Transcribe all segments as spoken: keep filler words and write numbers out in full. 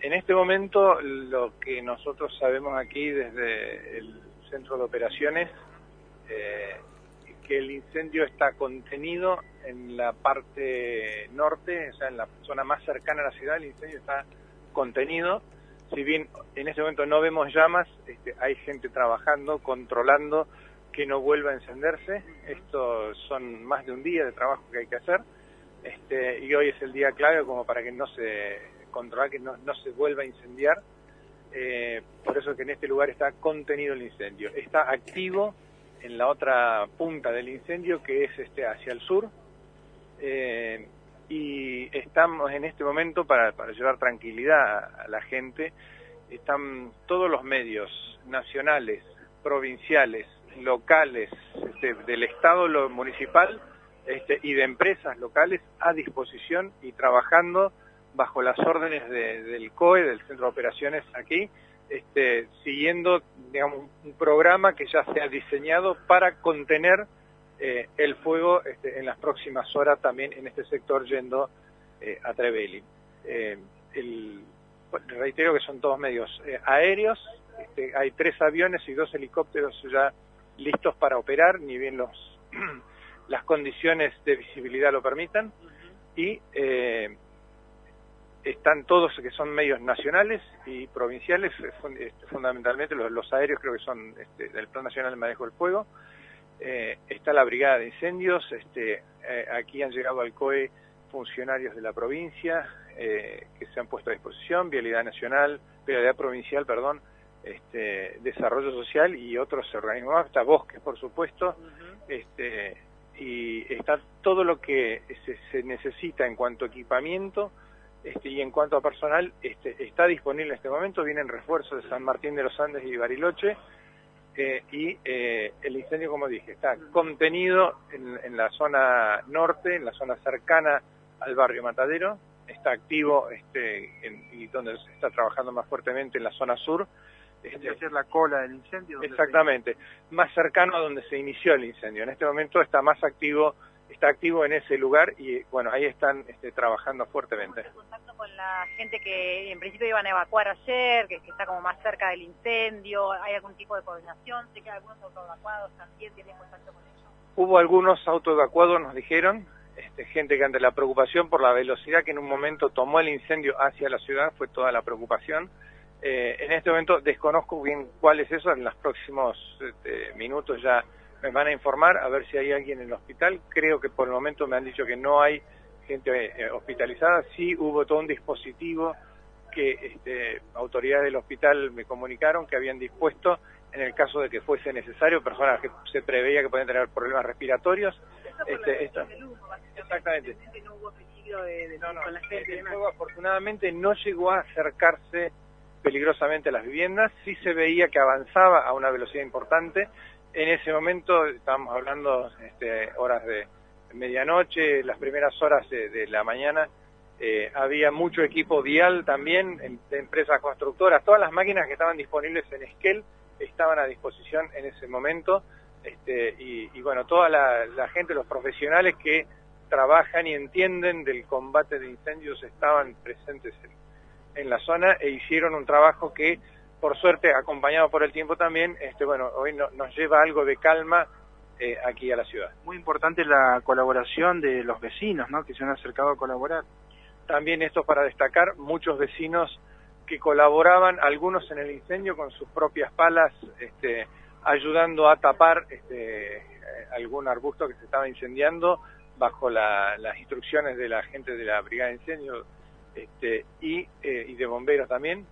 en este momento lo que nosotros sabemos aquí desde el centro de operaciones, eh, que el incendio está contenido en la parte norte, o sea, en la zona más cercana a la ciudad, el incendio está contenido. Si bien en este momento no vemos llamas, este, hay gente trabajando, controlando que no vuelva a encenderse. Estos son más de un día de trabajo que hay que hacer, este, y hoy es el día clave como para que no se controlar, que no, no se vuelva a incendiar. Eh, por eso que en este lugar está contenido el incendio. Está activo en la otra punta del incendio, que es este hacia el sur, eh, y estamos en este momento, para, para llevar tranquilidad a, a la gente, están todos los medios nacionales, provinciales, locales, este, del Estado, lo municipal, este, y de empresas locales a disposición y trabajando bajo las órdenes de, del C O E, del Centro de Operaciones aquí, este, siguiendo, digamos, un programa que ya se ha diseñado para contener eh, el fuego este, en las próximas horas también en este sector yendo eh, a Trevelin. Eh, el, reitero que son todos medios eh, aéreos, este, hay tres aviones y dos helicópteros ya listos para operar, ni bien los las condiciones de visibilidad lo permitan, y eh, están todos que son medios nacionales y provinciales, fundamentalmente los, los aéreos creo que son este, del Plan Nacional de Manejo del Fuego. Eh, está la Brigada de Incendios, este, eh, aquí han llegado al C O E funcionarios de la provincia eh, que se han puesto a disposición, Vialidad Nacional, Vialidad Provincial, perdón, este, Desarrollo Social y otros organismos, hasta Bosques, por supuesto, uh-huh. este, y está todo lo que se, se necesita en cuanto a equipamiento. Este, y en cuanto a personal, este, está disponible en este momento, vienen refuerzos de San Martín de los Andes y Bariloche, eh, y eh, el incendio, como dije, está contenido en, en la zona norte, en la zona cercana al barrio Matadero, está activo este, en, y donde se está trabajando más fuertemente en la zona sur. Este, es la cola del incendio. Exactamente, se... más cercano a donde se inició el incendio. En este momento está más activo, está activo en ese lugar y bueno, ahí están este, trabajando fuertemente. ¿Tienes contacto con la gente que en principio iban a evacuar ayer, que, que está como más cerca del incendio? ¿Hay algún tipo de coordinación? Sé que algunos autoevacuados también tienen contacto con ellos. Hubo algunos autoevacuados, nos dijeron, este, gente que ante la preocupación por la velocidad que en un momento tomó el incendio hacia la ciudad, fue toda la preocupación. Eh, en este momento desconozco bien cuál es eso, en los próximos este, minutos ya me van a informar a ver si hay alguien en el hospital. Creo que por el momento me han dicho que no hay gente eh, hospitalizada. Sí hubo todo un dispositivo que este, autoridades del hospital me comunicaron que habían dispuesto en el caso de que fuese necesario, personas que se preveía que podían tener problemas respiratorios. Este, esto, humo, exactamente. No hubo peligro de, de, no, no, con la gente. El fuego afortunadamente no llegó a acercarse peligrosamente a las viviendas, sí se veía que avanzaba a una velocidad importante. En ese momento, estábamos hablando este, horas de medianoche, las primeras horas de, de la mañana, eh, había mucho equipo vial también, en, de empresas constructoras, todas las máquinas que estaban disponibles en Esquel estaban a disposición en ese momento, este, y, y bueno, toda la, la gente, los profesionales que trabajan y entienden del combate de incendios estaban presentes en en la zona e hicieron un trabajo que, por suerte, acompañado por el tiempo también, este bueno, hoy no, nos lleva algo de calma eh, aquí a la ciudad. Muy importante la colaboración de los vecinos, ¿no?, que se han acercado a colaborar. También esto para destacar, muchos vecinos que colaboraban, algunos en el incendio con sus propias palas, este, ayudando a tapar este, algún arbusto que se estaba incendiando bajo la, las instrucciones de la gente de la Brigada de Incendios, Este, y, eh, y de bomberos también,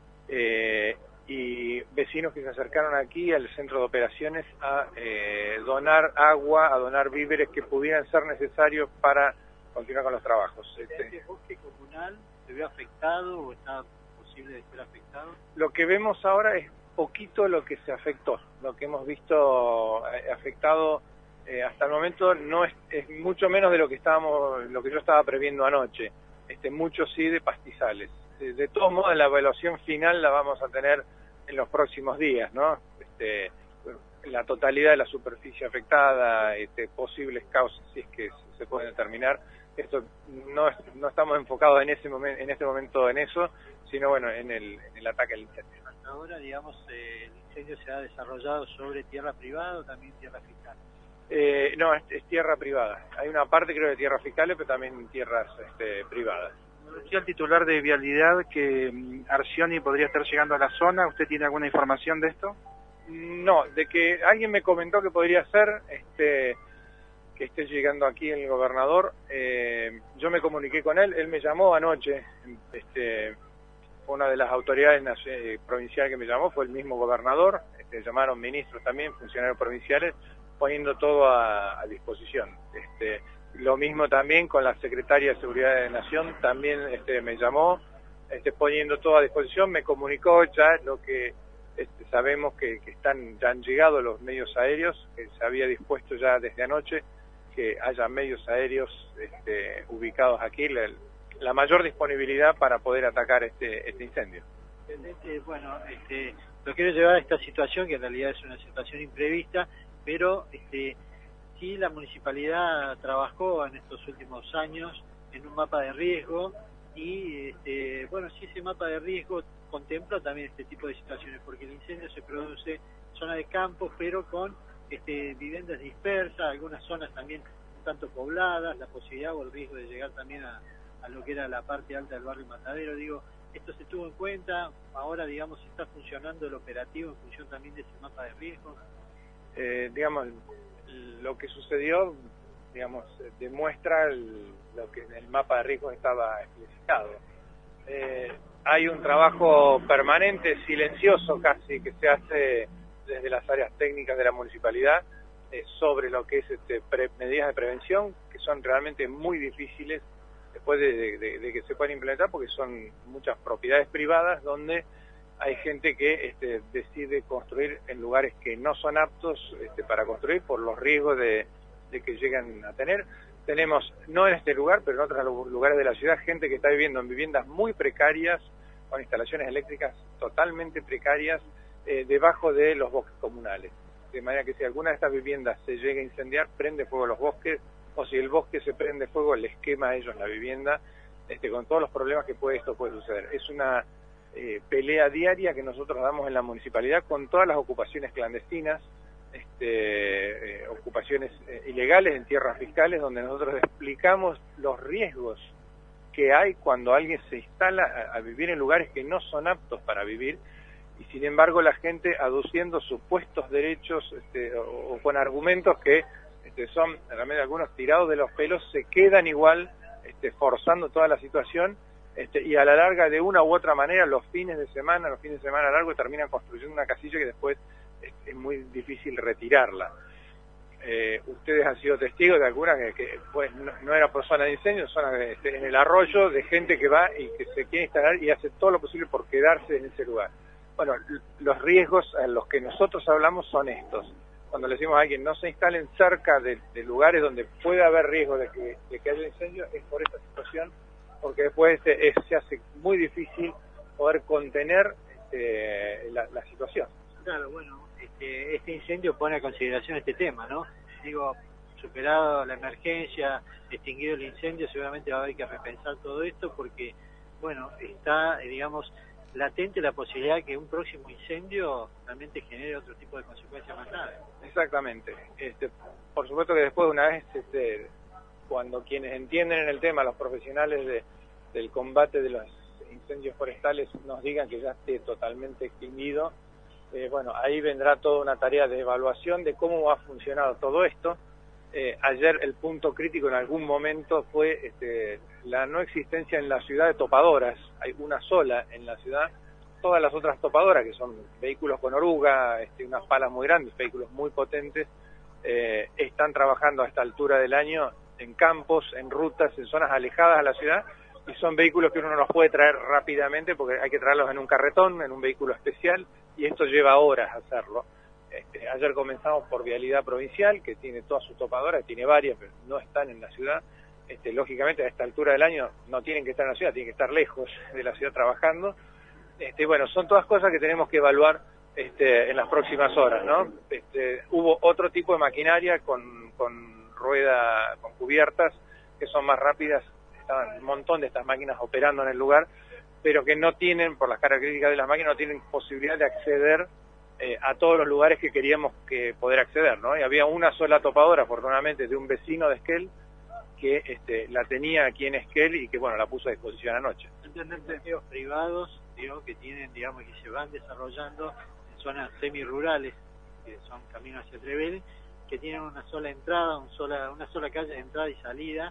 eh, y vecinos que se acercaron aquí al centro de operaciones a eh, donar agua, a donar víveres que pudieran ser necesarios para continuar con los trabajos. Este, ¿Este bosque comunal se ve afectado o está posible de ser afectado? Lo que vemos ahora es poquito lo que se afectó, lo que hemos visto eh, afectado eh, hasta el momento no es, es mucho menos de lo que estábamos, lo que yo estaba previendo anoche. Este, mucho sí de pastizales. De, de todos modos, la evaluación final la vamos a tener en los próximos días, ¿no? Este, la totalidad de la superficie afectada, este, posibles causas, si es que se pueden determinar, esto no, no estamos enfocados en ese momento, en este momento en eso, sino bueno, en el, en el ataque al incendio. Hasta ahora, digamos, eh, el incendio se ha desarrollado sobre tierra privada o también tierra fiscal. Eh, no, es, es tierra privada. Hay una parte, creo, de tierras fiscales, pero también tierras este, privadas. Decía el titular de Vialidad que um, Arcioni podría estar llegando a la zona. ¿Usted tiene alguna información de esto? No, de que alguien me comentó que podría ser este, que esté llegando aquí el gobernador. Eh, yo me comuniqué con él, él me llamó anoche. Este, una de las autoridades eh, provinciales que me llamó fue el mismo gobernador. Este, llamaron ministros también, funcionarios provinciales, poniendo todo a, a disposición. Este, lo mismo también con la secretaria de Seguridad de Nación, también este, me llamó, este, poniendo todo a disposición, me comunicó ya lo que este, sabemos que, que están ya han llegado los medios aéreos, que se había dispuesto ya desde anoche que haya medios aéreos este, ubicados aquí, la, la mayor disponibilidad para poder atacar este, este incendio. Intendente, bueno, este, lo quiero llevar a esta situación, que en realidad es una situación imprevista, pero este, sí la municipalidad trabajó en estos últimos años en un mapa de riesgo y este, bueno, sí ese mapa de riesgo contempla también este tipo de situaciones, porque el incendio se produce en zona de campo, pero con este, viviendas dispersas, algunas zonas también un tanto pobladas, la posibilidad o el riesgo de llegar también a, a lo que era la parte alta del barrio Matadero. Digo, esto se tuvo en cuenta, ahora digamos está funcionando el operativo en función también de ese mapa de riesgo. Eh, digamos, lo que sucedió, digamos, demuestra el, lo que en el mapa de riesgos estaba explicitado. Eh, hay un trabajo permanente, silencioso casi, que se hace desde las áreas técnicas de la municipalidad eh, sobre lo que es este, pre, medidas de prevención, que son realmente muy difíciles después de, de, de que se puedan implementar, porque son muchas propiedades privadas donde hay gente que este, decide construir en lugares que no son aptos este, para construir por los riesgos de, de que llegan a tener. Tenemos, no en este lugar, pero en otros lugares de la ciudad, gente que está viviendo en viviendas muy precarias, con instalaciones eléctricas totalmente precarias, eh, debajo de los bosques comunales. De manera que si alguna de estas viviendas se llega a incendiar, prende fuego los bosques, o si el bosque se prende fuego, les quema a ellos la vivienda, este, con todos los problemas que puede, esto puede suceder. Es una Eh, pelea diaria que nosotros damos en la municipalidad con todas las ocupaciones clandestinas, este, eh, ocupaciones eh, ilegales en tierras fiscales, donde nosotros explicamos los riesgos que hay cuando alguien se instala a, a vivir en lugares que no son aptos para vivir, y sin embargo la gente aduciendo supuestos derechos este, o, o con argumentos que este, son realmente algunos tirados de los pelos, se quedan igual este, forzando toda la situación. Este, y a la larga, de una u otra manera, los fines de semana, los fines de semana largos, terminan construyendo una casilla que después es, es muy difícil retirarla. Eh, ustedes han sido testigos de algunas que, que pues, no, no era por zona de incendio, zona de, este, en el arroyo, de gente que va y que se quiere instalar y hace todo lo posible por quedarse en ese lugar. Bueno, los riesgos a los que nosotros hablamos son estos. Cuando le decimos a alguien no se instalen cerca de, de lugares donde puede haber riesgo de que, de que haya incendio, es por esta situación, porque después este, es, se hace muy difícil poder contener este, la, la situación. Claro, bueno, este, este incendio pone a consideración este tema, ¿no? Digo, superado la emergencia, extinguido el incendio, seguramente va a haber que repensar todo esto porque, bueno, está, digamos, latente la posibilidad de que un próximo incendio realmente genere otro tipo de consecuencias más graves. Exactamente. Este, por supuesto que después, una vez, este, cuando quienes entienden en el tema, los profesionales de, del combate de los incendios forestales, nos digan que ya esté totalmente extinguido, eh, bueno, ahí vendrá toda una tarea de evaluación de cómo ha funcionado todo esto. Eh, ayer el punto crítico en algún momento fue este, la no existencia en la ciudad de topadoras. Hay una sola en la ciudad. Todas las otras topadoras, que son vehículos con oruga, este, unas palas muy grandes, vehículos muy potentes, eh, están trabajando a esta altura del año en campos, en rutas, en zonas alejadas a la ciudad, y son vehículos que uno no los puede traer rápidamente porque hay que traerlos en un carretón, en un vehículo especial, y esto lleva horas hacerlo. Este, ayer comenzamos por Vialidad Provincial, que tiene todas sus topadoras, tiene varias, pero no están en la ciudad. Este, lógicamente a esta altura del año no tienen que estar en la ciudad, tienen que estar lejos de la ciudad trabajando. Este, bueno, son todas cosas que tenemos que evaluar este, en las próximas horas, ¿no? Este, hubo otro tipo de maquinaria con, con rueda, con cubiertas, que son más rápidas, estaban un montón de estas máquinas operando en el lugar, pero que no tienen, por las características de las máquinas, no tienen posibilidad de acceder eh, a todos los lugares que queríamos que poder acceder, ¿no? Y había una sola topadora, afortunadamente, de un vecino de Esquel, que este, la tenía aquí en Esquel y que, bueno, la puso a disposición anoche. Intendentes privados, digo, que tienen, digamos, que se van desarrollando en zonas semirurales, que son caminos hacia Trevelin, que tienen una sola entrada, un sola, una sola calle de entrada y salida,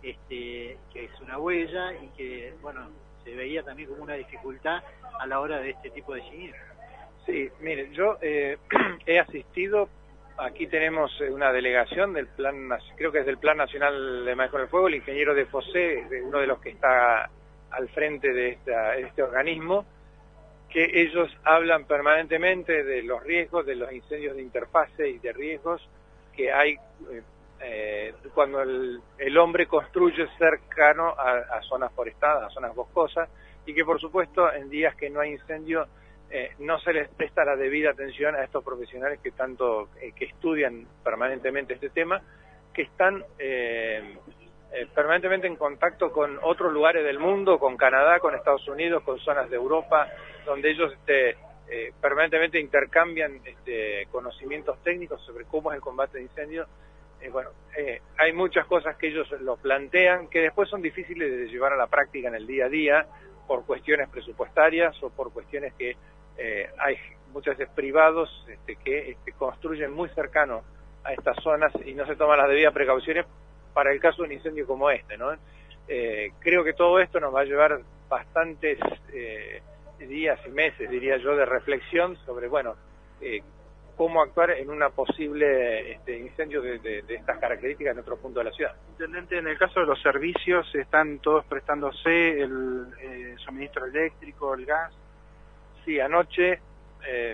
este, que es una huella y que, bueno, se veía también como una dificultad a la hora de este tipo de siniestros. Sí, mire, yo eh, he asistido, aquí tenemos una delegación del plan, creo que es del Plan Nacional de Manejo del Fuego, el ingeniero de Fosé, uno de los que está al frente de, esta, de este organismo, que ellos hablan permanentemente de los riesgos, de los incendios de interfase y de riesgos que hay eh, eh, cuando el, el hombre construye cercano a, a zonas forestadas, a zonas boscosas, y que por supuesto en días que no hay incendio eh, no se les presta la debida atención a estos profesionales que tanto eh, que estudian permanentemente este tema, que están eh, eh, permanentemente en contacto con otros lugares del mundo, con Canadá, con Estados Unidos, con zonas de Europa, donde ellos este, eh, permanentemente intercambian este, conocimientos técnicos sobre cómo es el combate de incendios. Eh, bueno, eh, hay muchas cosas que ellos lo plantean que después son difíciles de llevar a la práctica en el día a día por cuestiones presupuestarias o por cuestiones que eh, hay muchas veces privados este, que este, construyen muy cercano a estas zonas y no se toman las debidas precauciones para el caso de un incendio como este, ¿no? Eh, creo que todo esto nos va a llevar bastantes eh, días y meses, diría yo, de reflexión sobre, bueno, eh, cómo actuar en una posible este, incendio de, de, de estas características en otro punto de la ciudad. Intendente, en el caso de los servicios, ¿están todos prestándose el eh, suministro eléctrico, el gas? Sí, anoche eh,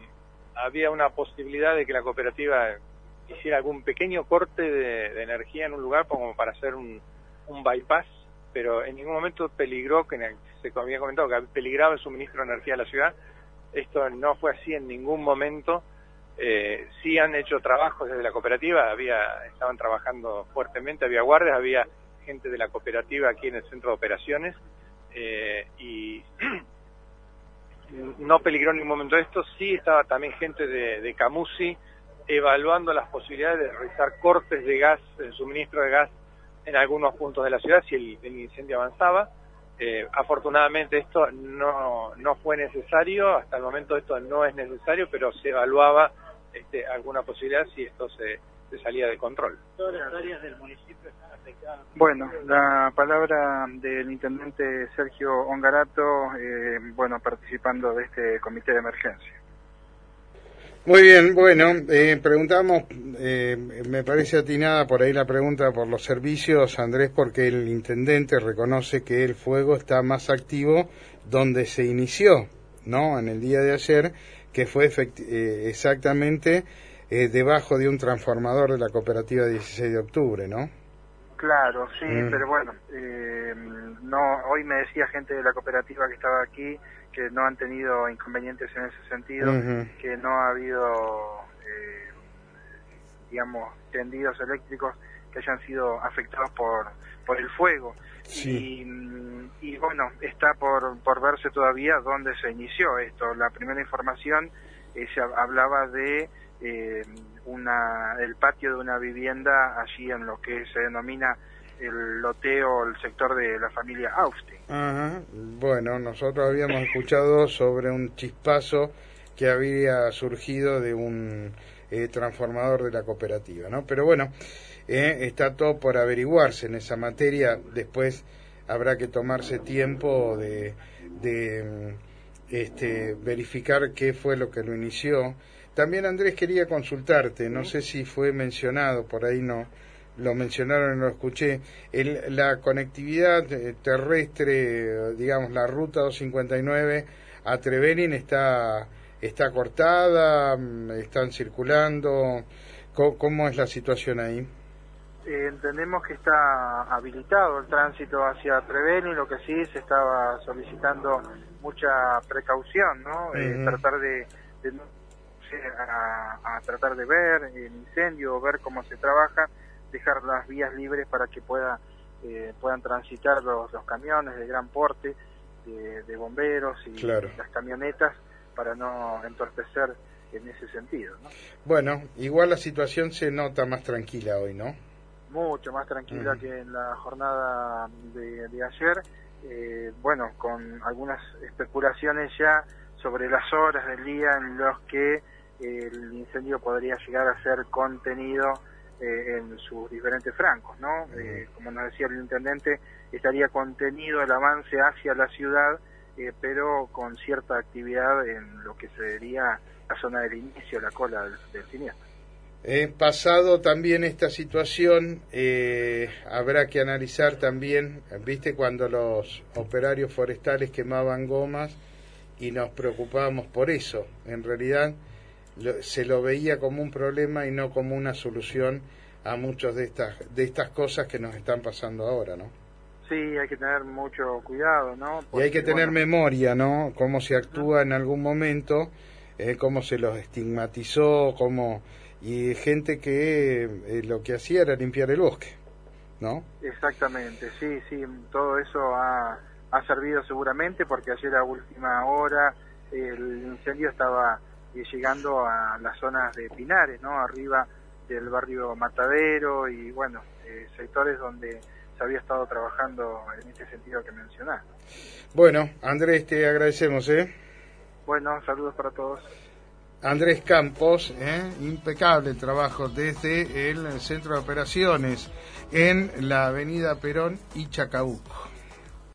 había una posibilidad de que la cooperativa hiciera algún pequeño corte de, de energía en un lugar como para hacer un, un bypass, pero en ningún momento peligró, que se había comentado que peligraba el suministro de energía a la ciudad. Esto no fue así en ningún momento. Eh, sí han hecho trabajos desde la cooperativa, había estaban trabajando fuertemente, había guardias, había gente de la cooperativa aquí en el centro de operaciones eh, y no peligró en ningún momento esto. Sí estaba también gente de, de Camusi evaluando las posibilidades de realizar cortes de gas, el suministro de gas en algunos puntos de la ciudad si el, el incendio avanzaba. Eh, afortunadamente esto no, no fue necesario, hasta el momento esto no es necesario, pero se evaluaba este, alguna posibilidad si esto se, se salía de control. Todas las áreas del municipio están afectadas. Bueno, la palabra del intendente Sergio Ongarato, eh, bueno, participando de este comité de emergencia. Muy bien, bueno, eh, preguntamos, eh, me parece atinada por ahí la pregunta por los servicios, Andrés, porque el intendente reconoce que el fuego está más activo donde se inició, ¿no?, en el día de ayer, que fue efecti- eh, exactamente eh, debajo de un transformador de la cooperativa dieciséis de octubre, ¿no? Claro, sí, Mm. pero bueno, eh, no, hoy me decía gente de la cooperativa que estaba aquí que no han tenido inconvenientes en ese sentido, Uh-huh. que no ha habido, eh, digamos, tendidos eléctricos que hayan sido afectados por por el fuego. Sí. Y, y bueno, está por, por verse todavía dónde se inició esto. La primera información eh, se hablaba de eh, una el patio de una vivienda allí en lo que se denomina el loteo, el sector de la familia Austin. Ajá. Bueno, nosotros habíamos escuchado sobre un chispazo que había surgido de un eh, transformador de la cooperativa, ¿no? Pero bueno, eh, está todo por averiguarse en esa materia. Después habrá que tomarse tiempo de, de este, verificar qué fue lo que lo inició. También, Andrés, quería consultarte, no sé si fue mencionado, por ahí no lo mencionaron y lo escuché, el, la conectividad terrestre, digamos, la ruta doscientos cincuenta y nueve a Trevelin está, está cortada, están circulando, ¿cómo, cómo es la situación ahí? Eh, entendemos que está habilitado el tránsito hacia Trevelin, lo que sí se estaba solicitando mucha precaución, ¿no? Eh, Uh-huh. tratar de, de a, a tratar de ver el incendio, ver cómo se trabaja, dejar las vías libres para que pueda, eh, puedan transitar los, los camiones de gran porte, de, de bomberos y claro. las camionetas, para no entorpecer en ese sentido, ¿no? Bueno, igual la situación se nota más tranquila hoy, ¿no? Mucho más tranquila uh-huh. que en la jornada de, de ayer, eh, bueno, con algunas especulaciones ya sobre las horas del día en los que eh, el incendio podría llegar a ser contenido eh, en sus diferentes francos, ¿no? Uh-huh. Eh, como nos decía el intendente, estaría contenido el avance hacia la ciudad, eh, pero con cierta actividad en lo que sería la zona del inicio, la cola del, del siniestro. Eh, pasado también esta situación, eh, habrá que analizar también, viste, cuando los operarios forestales quemaban gomas y nos preocupábamos por eso. En realidad lo, se lo veía como un problema y no como una solución a muchas de estas de estas cosas que nos están pasando ahora, ¿no? Sí, hay que tener mucho cuidado, ¿no? Porque, y hay que tener bueno, memoria, ¿no? Cómo se actúa en algún momento, eh, cómo se los estigmatizó, cómo... y gente que eh, lo que hacía era limpiar el bosque, ¿no? Exactamente, sí, sí, todo eso ha, ha servido seguramente, porque ayer a última hora el incendio estaba eh, llegando a las zonas de Pinares, ¿no? Arriba del barrio Matadero y, bueno, eh, sectores donde se había estado trabajando en este sentido que mencionás. Bueno, Andrés, te agradecemos, ¿eh? Bueno, saludos para todos. Andrés Campos, ¿eh? Impecable el trabajo desde el Centro de Operaciones en la avenida Perón y Chacabuco.